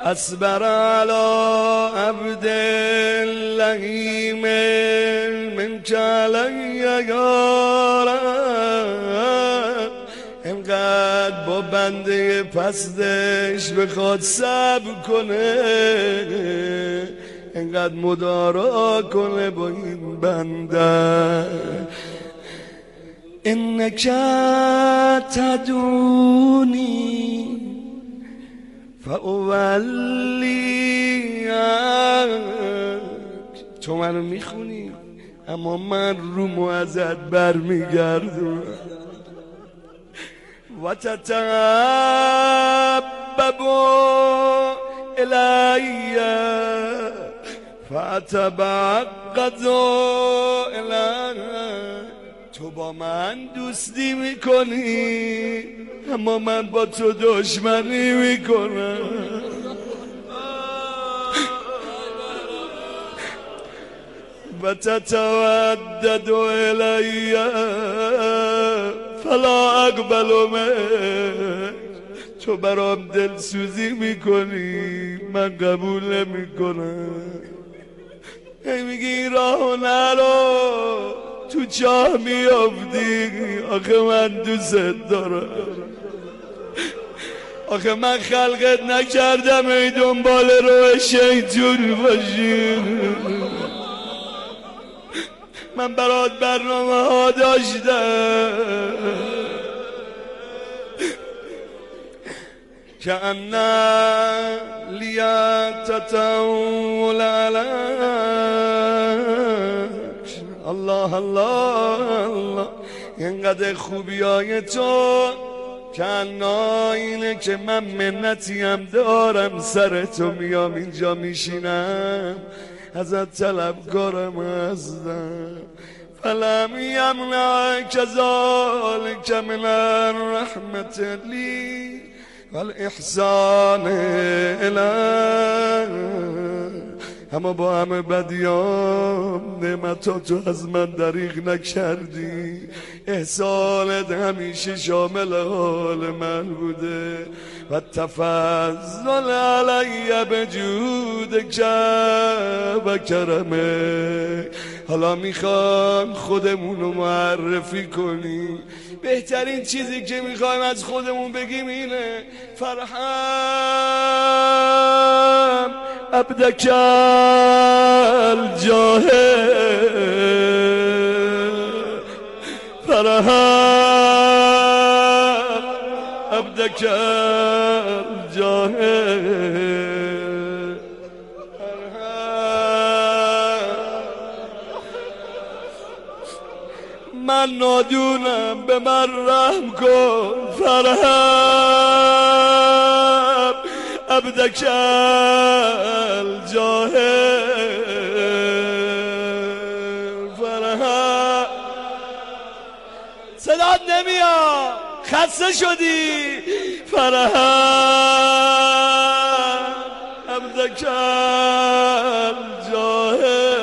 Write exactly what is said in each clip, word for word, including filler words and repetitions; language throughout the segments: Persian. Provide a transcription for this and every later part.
أصبر على عبد اللهیم من کلی یارم، اینقدر با بنده پستش بخواد صبر کنه، اینقدر مدارا کنه با این بنده. انک تدعونی فاولیک، تو منو میخونی اما من رومو ازت برمیگردم. و تتحبب الی فاتبعد الی، تو با من دوستی میکنی اما من با تو دشمنی میکنم. و تتودد الی فلا اقبل منک، تو برام دلسوزی میکنی من قبول نمیکنم. ای میگی راهو نرو تو چاه میافتی، آخه من دوست دارم، آخه من خلقت نکردم ای دنبال رو شیطون باشی، من برات برنامه ها داشتم. کأن لیتطاول علیک، الله الله الله، اینقدر خوبی های تو کأنا اینه که من منتی هم دارم سر تو، میام اینجا میشینم ازت طلبکارم هستم. فلم یمنعک ذلک من الرحمة لی والاحسان الی، اما با همه بدیام نعمتاتو از من دریغ نکردی، احسانت همیشه شامل حال من بوده. و تفضل علی بجودک و کرمک، حالا میخوام خودمونو معرفی کنی. بهترین چیزی که میخوایم از خودمون بگیم اینه فرحم عبدک الجاهل، فرحم عبدک الجاهل، من نادونم به من رحم کن، فرحم عبدک الجاهل، فرحم. صدات نمیاد، خسته شدی؟ فرحم عبدک الجاهل.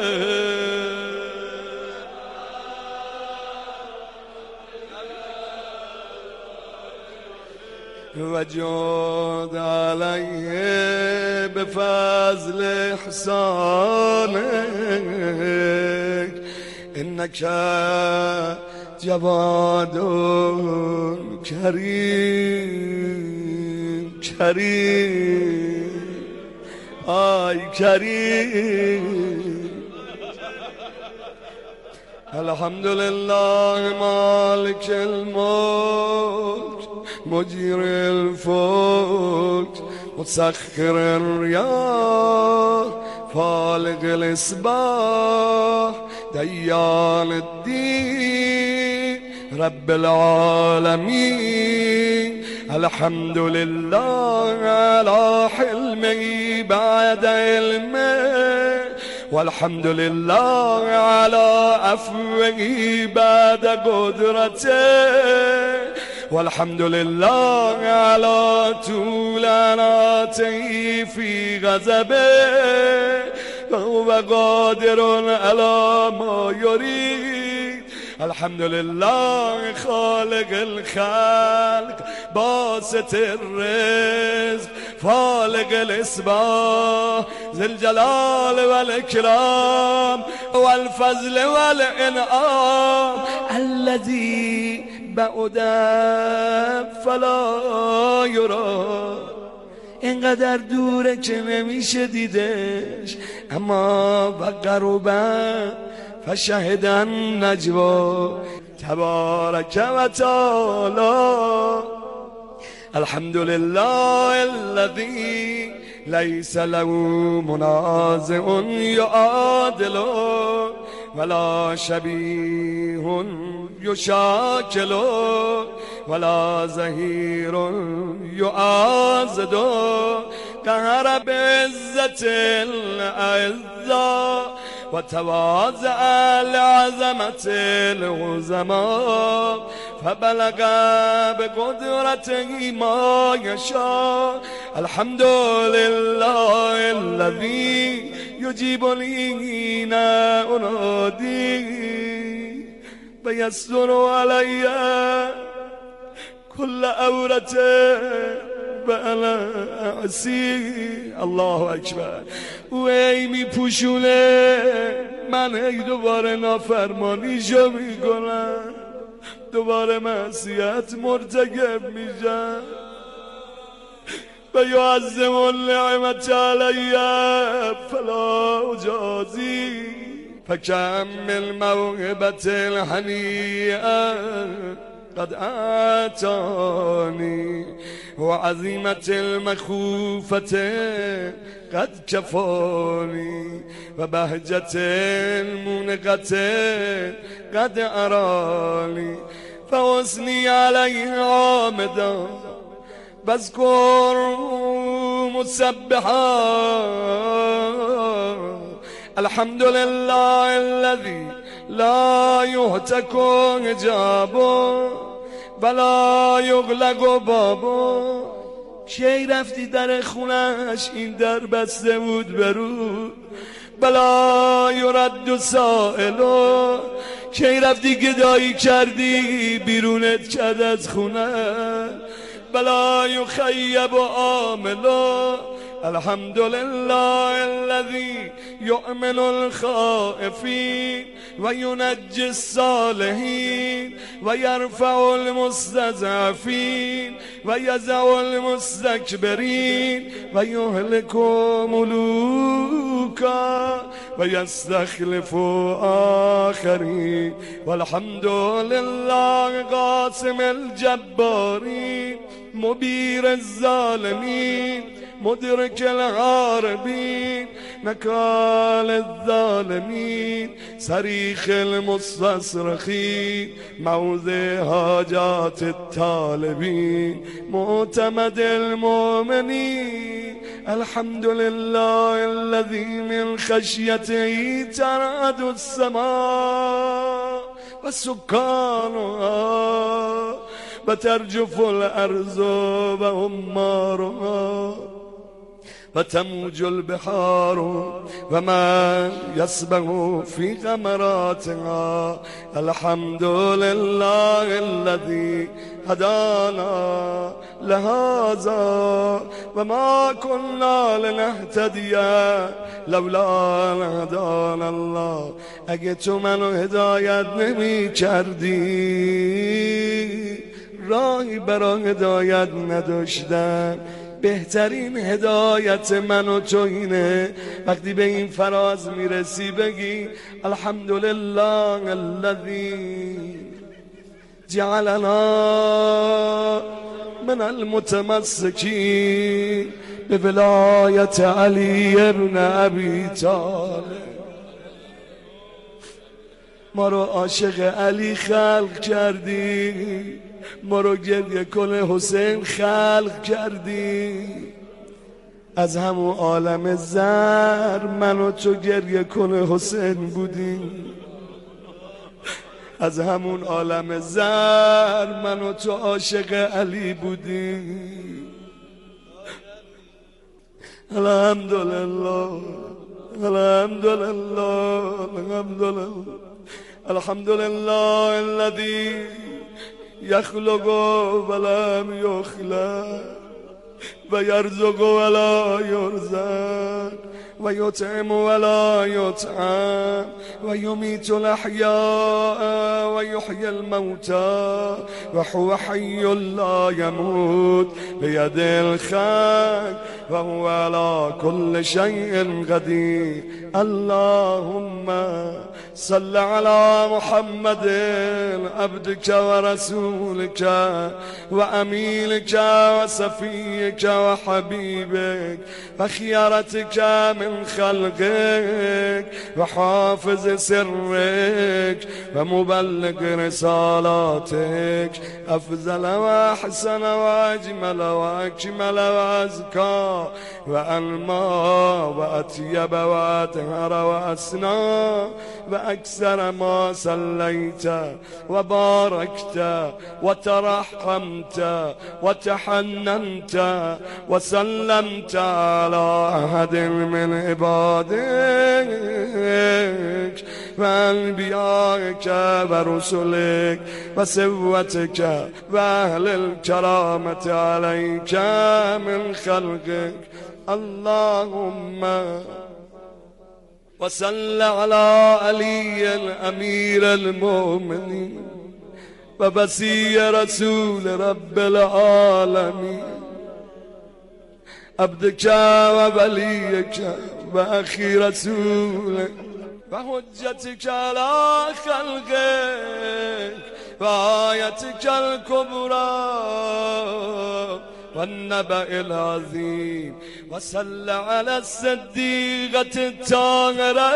و جود علیه بفضل احسانک، انک جواد کریم، کریم آی کریم. الحمدلله مالک الملک مجیر الفلک مسخر الریاح فالق الاصباح دیان الدین رب العالمین. الحمد لله على حلمه بعد علمه، والحمد لله على عفوه بعد قدرته، والحمد لله على طول عناته في غضبه، وهو قادر على ما يريد. الحمد لله خالق الخلق باسط الرزق فالق الإصباح ذي الجلال والإكرام والفضل والإنعام الذي بعد فلا يرى. اینقدر دوره که نمیشه دیدش، اما و قربا فشهدن نجوا تبارک و تعالی. الحمد لله الذي ليس له منازع يعادل ولا شبيه يشاكل ولا زهير يعازد قهر بعزة الأعزاء وتواضع لعظمة العظماء فبلغ بقدرته ما يشاء. الحمد لله الذي يجيبني حين أنادي ويستر علي كل عورة بلا عصي. الله اکبر. و ای می پوشونه من ای دوباره نافرمانیشو میکنم، دوباره معصیت مرتکب میشم. و یعظم النعمت علی فلا اجازی فکم من موهبة الهنیئة قد آتانی وعظیمة المخوفة قد كفاني وبهجة المنقة قد أراني فوزني عليه عامدا بذكر مسبحا. الحمد لله الذي لا يهتك حجابه ولا یغلق بابا. کی رفتی در خونش این در بسته بود برو بلا یرد سائلو. کی رفتی گدایی کردی بیرونت کرد از خونه بلا یخیب عاملو. الحمد لله الذي يؤمن الخائفين وينجي الصالحين ويرفع المستضعفين ويزع المستكبرين ويهلك ملوكا ويستخلف آخرين. والحمد لله قاسم الجبارين مبير الظالمين مدرك الغاربين نكال الظالمين صريخ المستصرخين موضع حاجات الطالبين معتمد المؤمنين. الحمد لله الذي من خشيته ترعد السماء وسكانها وترجف الأرض وأمارها وتموج البحار وما يسبح في غمراتها. الحمد لله الذي هدانا لهذا وما كنا لنهتدي لولا ان هدانا الله. اگه تو منو هدایت نمی کردی راهی برای هدایت نداشتم. بهترین هدایت من و تو اینه وقتی به این فراز میرسی بگی الحمدلله الذی جعلنا من المتمسکین به ولایت علی ابن ابی طالب. ما رو عاشق علی خلق کردی، ما رو گریه کن حسین خلق کردی. از همون عالم زر من و تو گریه کن حسین بودیم. از همون عالم زر من و تو عاشق علی بودیم. الحمدلله الحمدلله الحمدلله الحمدلله الذي يخلق ولم يخلق و یرزق ولا یرزق و یطعم ولا یطعم و یمیت الاحیاء و یحیی الموتى و هو حی لا یموت بید الخیر و هو علی كل شیء قدیر. اللهم صل على محمد عبدك ورسولك وأمينك وصفيك وحبيبك وخيرتك من خلقك وحافظ سرك ومبلغ رسالاتك أفضل وأحسن وأجمل وأكمل وأزكى وأنمى وأطيب وأطهر وأسنى وأكثر ما صليت وباركت وترحمت وتحننت وسلمت على أحد من عبادك وأنبيائك ورسلك وسوتك وأهل الكرامة عليك من خلقك. اللهم وصل على علي الأمير المؤمنين وبسي رسول رب العالمين عبدك ووليك وأخي رسولك وحجتك على خلقك وآيتك الكبرى والنبأ العظيم. وصل على الصديقة الطاهرة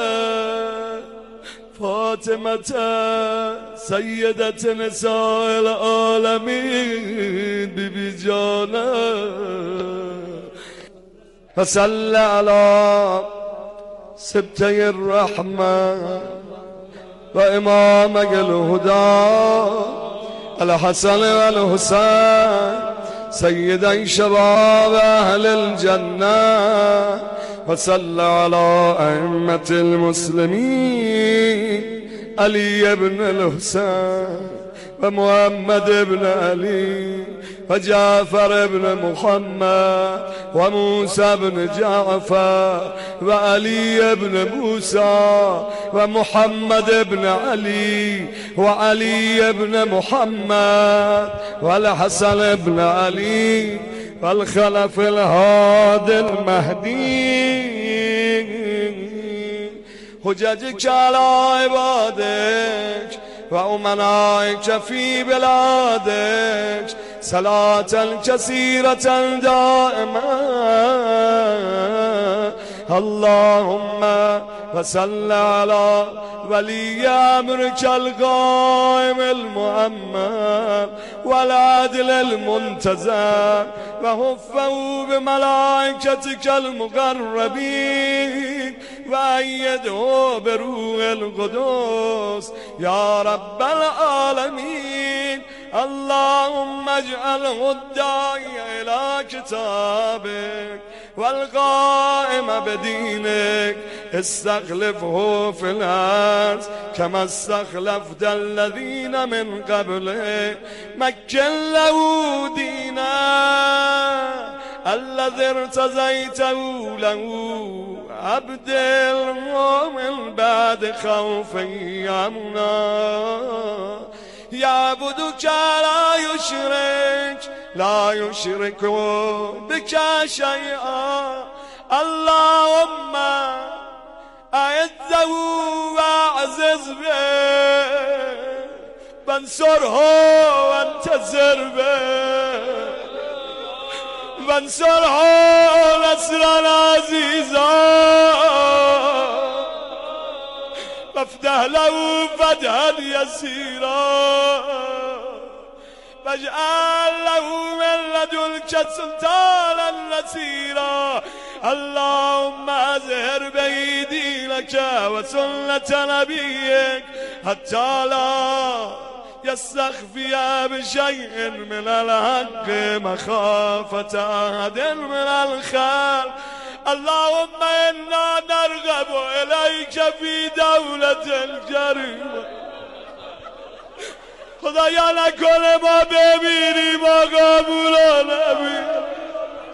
فاطمة سيدة نساء العالمين ببي جانا. وصل على سبتي الرحمة وإمامك الهدى الحسن والحسين سيدي شباب أهل الجنة. وصلى على أئمة المسلمين علي بن الحسين ومحمد بن علي وجعفر بن محمد وموسى بن جعفر وعلي بن موسى ومحمد بن علي وعلي بن محمد والحسن بن علي والخلف الهادي المهدي. حججك على عبادك وأمنائك في بلادك صلاة كثيرة دائمة. اللهم وصل على ولي أمرك القائم المؤمن والعدل المنتظر وحفه بملائكتك المقربين وأيده بروح القدس يا رب العالمين. اللهم اجعله الداعي إلى كتابك والقائم بدينك استخلفه في الأرض كما استخلفت الذين من قبله. مكن له دينا الذي ارتزيته له عبد المؤمن بعد خوف يمنا يعبدك لا يشرك لا يشرك بك شيئا. اللهم أعزه وأعزز به وانصره وانتصر به وانصره نصرا عزيزا وافتح له فتحا يسيرا واجعل له من لدنك سلطانا نصيرا. اللهم أظهر به دينك وسنة نبيك حتى لا يستخفي بشيء من الحق مخافة أحد من الخلق. اللهم إنا نرغب إليك في دولة الجريمة. خدایا نکنه ما بمیریم آقا مولا نبی.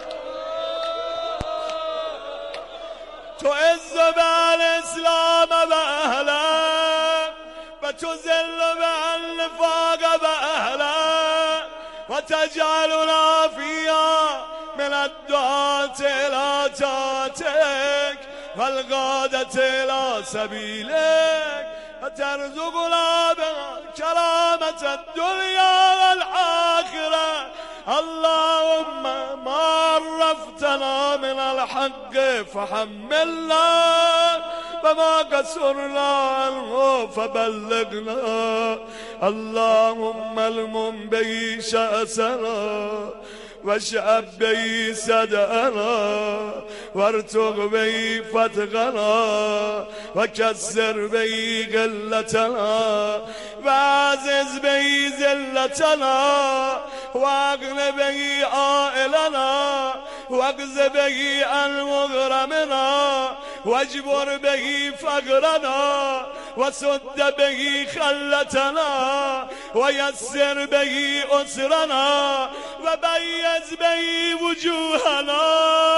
تو عز به الاسلام و اهله و تو ذل به النفاق و اهله و تجعلنا فيها من الدعاة الى طاعتك والقادة الى سبيلك وترزقنا كرامة الدنيا والآخرة. اللهم ما عرفتنا من الحق فحملنا وما قصرنا عنه فبلغنا. اللهم المن به شأسنا واشعب به صدعنا وارتق به فتقنا وكسر به قلتنا وعزز به ذلتنا واغن به عائلنا واقض به عن مغرمنا واجبر به فقرنا وسد به خلتنا ويسر به أسرنا وبيز به وجوهنا.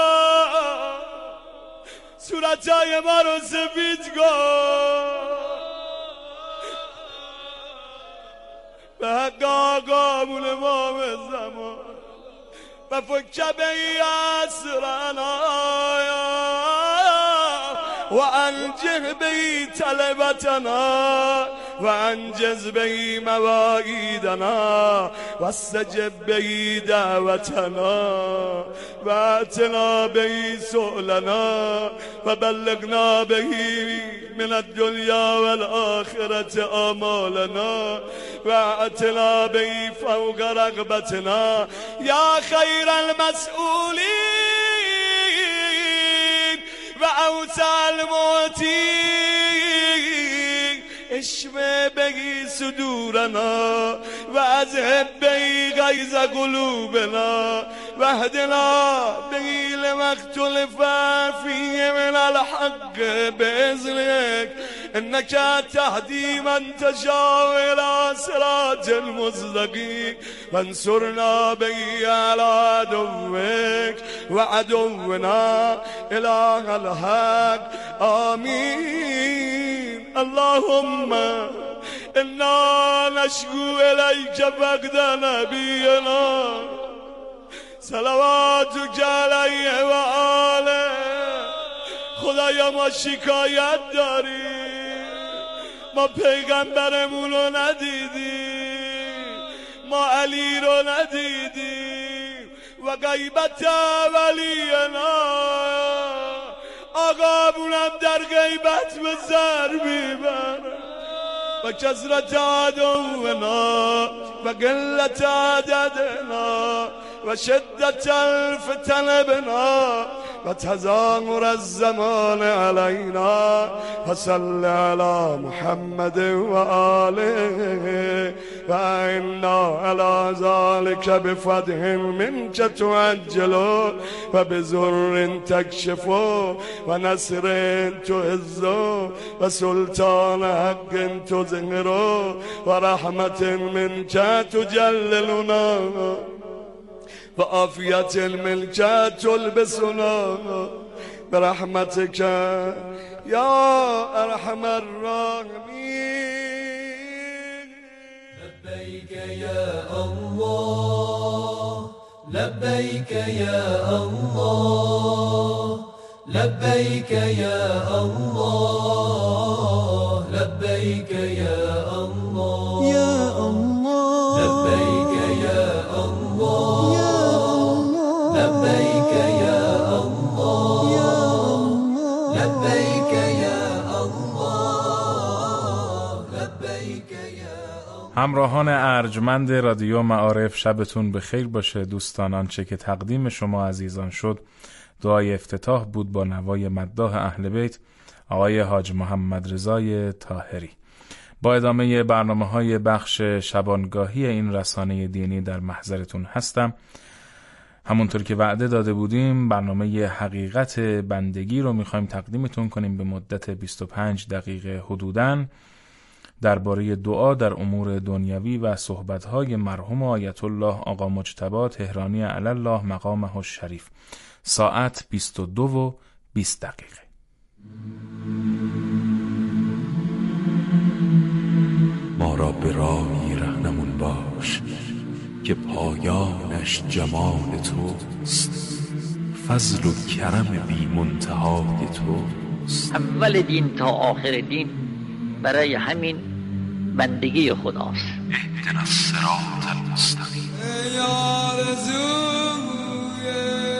صورتای ما رو سفید کن به حق آقا امام زمان و فک به اسرنا و انجه به طلبتنا و انجز به مواعیدنا و استجب به دعوتنا و اتنا به سؤلنا و بلغنا به من الدنیا والآخرة آمالنا و اتنا به فوق رغبتنا یا خیر المسئولین و اوسع المعطین اشف به صدورنا و اذهب به غیظ قلوبنا و اهدنا به لما اختلف فیه من الحق باذنک انک تهدی من تشاء الی صراط المستقیم وانصرنا به علی عدوک و عدونا اله الحق. آمین. اللهم انا نشکو الیک فقد نبینا صلواتک علیه و آله. خدایا ما شکایت داریم، ما پیغمبرمون رو ندیدیم، ما علی رو ندیدیم و غیبت ولینا آقامونم در غیبت به سر میبرن و کثرت عدونا و قلت عددنا و شدت الفتن بنا و تزامر الزمان علینا و صل علی محمد و آله و انا علی ذلك بفتح منك تعجل و بزر تکشف و نصر تعز و سلطان حق تظهر و رحمت منك تجللنا و عافیت الملک تلبسنا برحمتک یا ارحم الراحمین. لبیک یا الله لبیک یا الله لبیک یا الله لبیک یا الله یا الله لبیک یا الله لبيك يا الله لبيك يا الله لبيك يا الله. همراهان ارجمند رادیو معارف، شبتون بخیر باشه. دوستان، آنچه که تقدیم شما عزیزان شد دعای افتتاح بود با نوای مداح اهل بیت آقای حاج محمد رضای طاهری. با ادامه برنامه‌های بخش شبانگاهی این رسانه دینی در محضرتون هستم. همونطور که وعده داده بودیم برنامه حقیقت بندگی رو میخوایم تقدیمتون کنیم به مدت بیست و پنج دقیقه حدوداً درباره دعا در امور دنیوی و صحبت‌های مرحوم آیت الله آقا مجتبی تهرانی علی الله مقامه الشریف. ساعت بیست و دو و بیست دقیقه. ما را به راهی رهنمون باش که پایانش جمال توست، فضل و کرم بی منتهای توست. اول دین تا آخر دین برای همین بندگی خداست. اهدنا الصراط المستقیم. ای آرزوی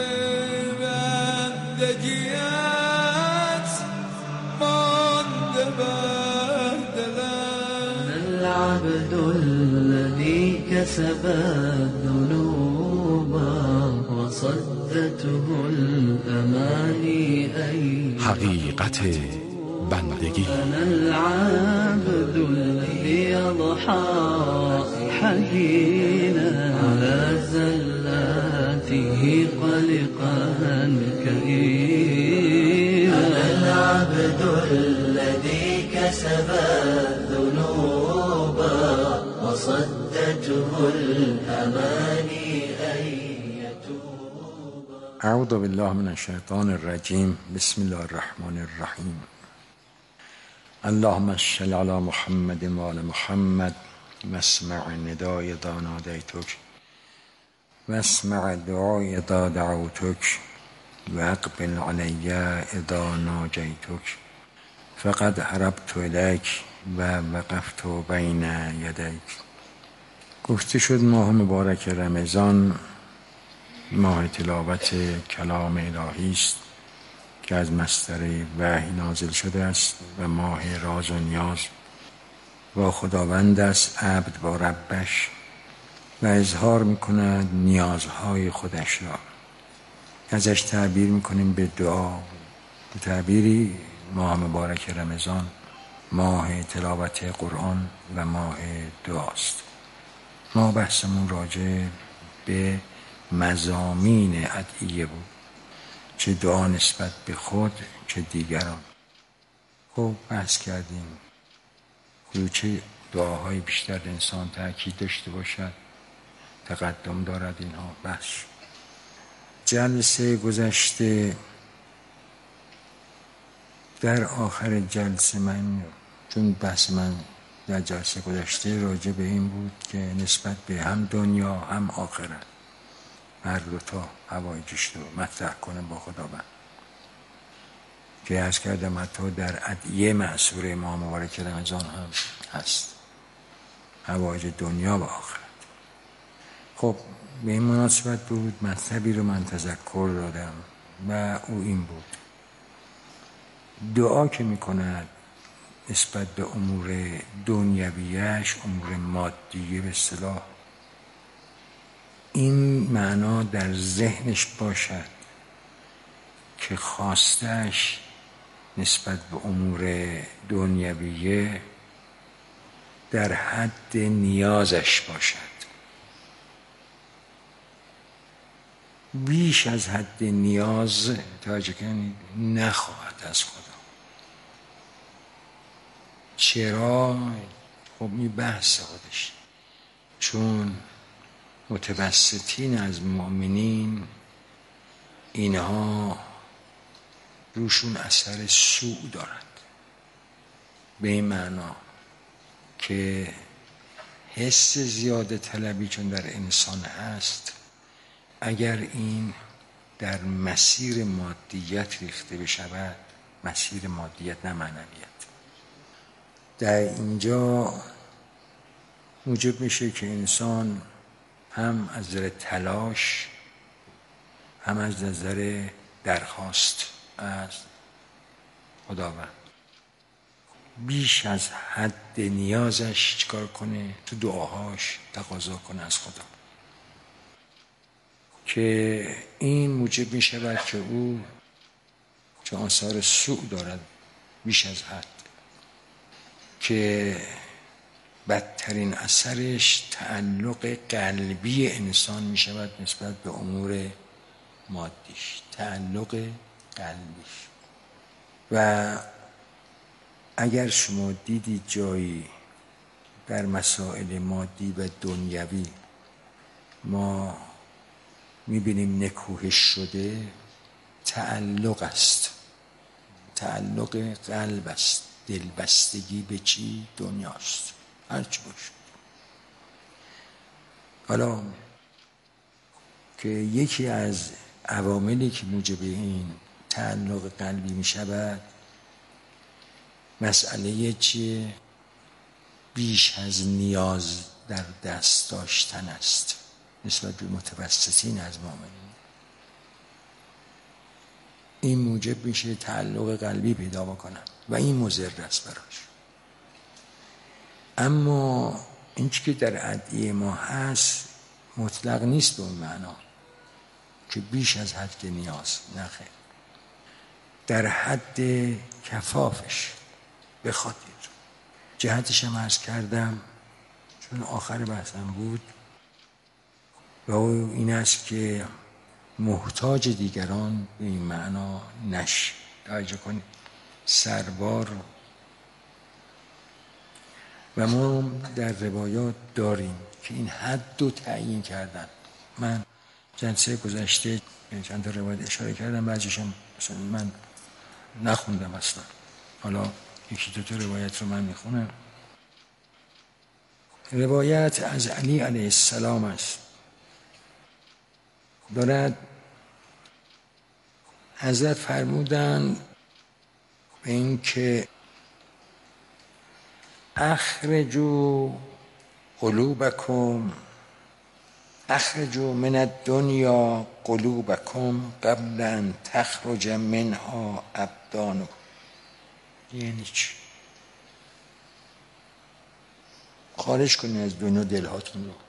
بندگیت مانده بر دلم. العبد الذي كسب الذنوب وصدته الأماني أي حقیقت بندگی. أنا العبد الذي أضحى حزينا على زلاته قلقا كئيبا. أنا العبد الذي كسب الذنوب وصدته الأماني أن يتوب. اعوذ بالله من الشیطان الرجیم. بسم الله الرحمن الرحیم. اللهم صل علی محمد و آل محمد واسمع ندای اذا نادیتک واسمع دعای اذا دعوتک واقبل علی اذا ناجیتک. فقد هربت الیک و وقفت بین یدیک. گفته شد ماه مبارک رمضان ماه تلاوت کلام الهی است که از مصدر وحی نازل شده است و ماه راز و نیاز با خداوند است، عبد با ربش، و اظهار میکند نیازهای خودش را. ازش تعبیر میکنیم به دعا. به تعبیری ماه مبارک رمضان ماه تلاوت قرآن و ماه دعاست. ما بحثمون راجع به مضامین ادعیه بود، چه دعا نسبت به خود چه دیگران. خب بحث کردیم چه دعاهای بیشتر انسان تأکید داشته باشد، تقدم دارد، اینها بحث. جلسه گذشته در آخر جلسه من، چون بحث من در جلسه گذشته راجع به این بود که نسبت به هم دنیا هم آخرت هر دوتا حوایجش رو مطرح کنه با خداوند، که عرض کردم حتی در ادعیه معصوره ماه مبارک رمضان هم هست، حوایج دنیا و آخرت. خب به این مناسبت بود مطلبی رو من تذکر دادم و او این بود: دعا که میکند نسبت به امور دنیویش، امور مادیه به اصطلاح، این معنا در ذهنش باشد که خواستش نسبت به امور دنیویه در حد نیازش باشد، بیش از حد نیاز توجه کنید نخواهد از خدا. چرا؟ خب این بحث خودش، چون متوسطین از مؤمنین اینها روشون اثر سوء دارد، به این معنا که حس زیاده طلبی چون در انسان هست، اگر این در مسیر مادیت ریخته بشود، مسیر مادیت نه معنویت، در اینجا موجب میشه که انسان هم از نظر تلاش هم از نظر درخواست از خداوند بیش از حد نیازش چیکار کنه؟ تو دعاهاش تقاضا کنه از خدا، که این موجب می شود که او چون آثار سوء دارد بیش از حد، که بدترین اثرش تعلق قلبی انسان می شود نسبت به امور مادیش، تعلق قلبیش. و اگر شما دیدید جایی در مسائل مادی و دنیوی ما میبینیم نکوهش شده، تعلق است، تعلق قلب است، دلبستگی به چی؟ دنیاست، هرچی باشه. حالا که یکی از عواملی که موجب این تعلق قلبی می شود مسئله چیه؟ بیش از نیاز در دست داشتن است نسبت به متوسطین از مؤمنین. این موجب میشه تعلق قلبی پیدا بکنن و این مضر است براش. اما این چی که در ادعیه ما هست مطلق نیست به اون معنا که بیش از حد نیاز، نه خیر، در حد کفافش بخاطر. جهتش هم عرض کردم چون آخر بحثم بود و این است که محتاج دیگران به این معنا نش. توجه کنید، سربار و ما در روایات داریم که این حد رو تعیین کردن. من جلسه گذشته چند تا روایت اشاره کردم، بعضیشم مثلا من نخوندم اصلا، حالا یکی دو تا روایت رو من میخونم. روایت از علی علیه السلام است، دارد حضرت فرمودن به این که اخرجوا قلوبکم اخرجوا من الدنیا قلوبکم قبل ان تخرج منها ابدانکم. یعنی چی؟ خارج کنید از دنیا دلهاتون رو،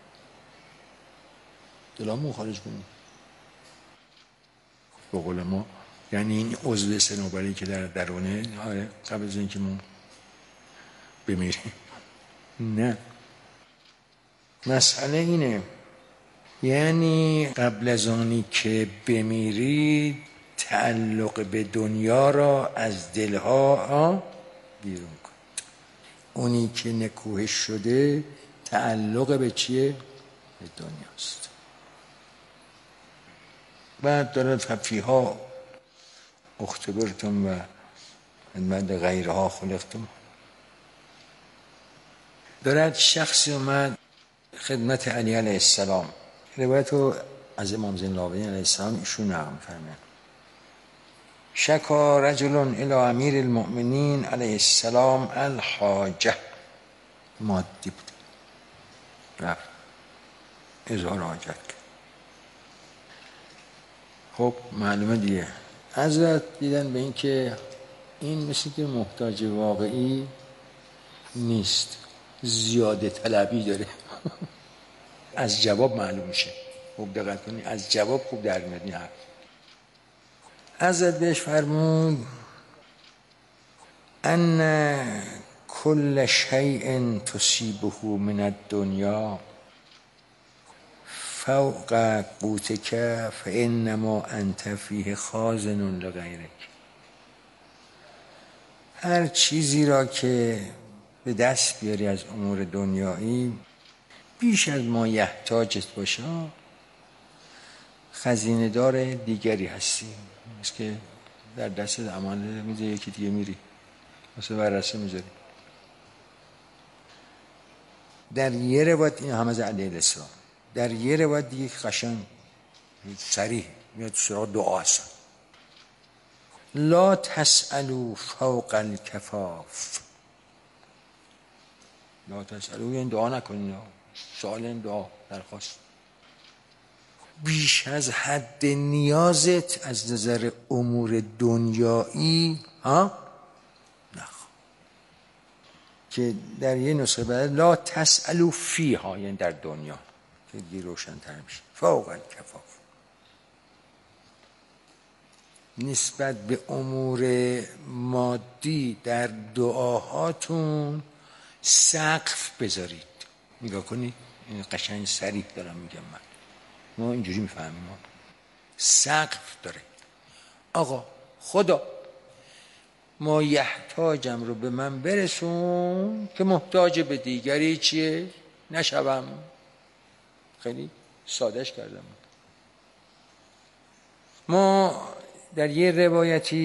دلامون خارج کنید به قول ما، یعنی این عضو صنوبری که در درونه آره قبل از اینکه ما بمیریم. نه، مسئله اینه، یعنی قبل از آنی که بمیرید تعلق به دنیا را از دلها بیرون کنید. اونی که نکوهش شده تعلق به چیه؟ به دنیاست. بعد دارد ففیها اختبرتم و من غیرها خلقتم. دارد شخصی اومد خدمت علی علیه السلام، روایت رو از امام زین العابدین علیه السلام ایشون نقل می‌فرمایند. شکا رجل الی امیر المؤمنین علیه السلام الحاجه، مادی بود، رفت اظهار حاجت کرد. خب معلومه دیگه حضرت دیدن به این که این مثل که محتاج واقعی نیست، زیاده طلبی داره. از جواب معلوم میشه. خوب دقت کنید، از جواب خوب در میاد این حرف. حضرت بهش فرمود ان کل شیء تصیبه من الدنیا فوق قوتک فانما انت فیه خازن لغیرک. هر چیزی را که به دست بیاری از امور دنیایی بیش از ما یحتاجت باشه خزینه دار دیگری هستی. مثل که در دست امانه میذاری یکی دیگه میری مثل ورثه میذاری. در یه روایت این همه از علیه السلام، در یه روایت دیگه قشنگ صریح میاد سراغ دعا هستن. لا تسألوا فوق الکفاف. لا تسألوا یعنی دعا نکنید، سوال این دعا درخواست. بیش از حد نیازت از نظر امور دنیایی ها نخواه. که در یه نسخه بعد لا تسألوا فیها یعنی در دنیا، که دیگه روشن تر میشه. فوق الکفاف نسبت به امور مادی در دعاهاتون سقف بذارید. نگاه کنید، این قشنگ صریح دارم میگم، من ما اینجوری میفهمیم، ما سقف داره. آقا خدا ما یحتاجم رو به من برسون که محتاج به دیگری چیه نشوم. خیلی سادهش کردم. ما در یه روایتی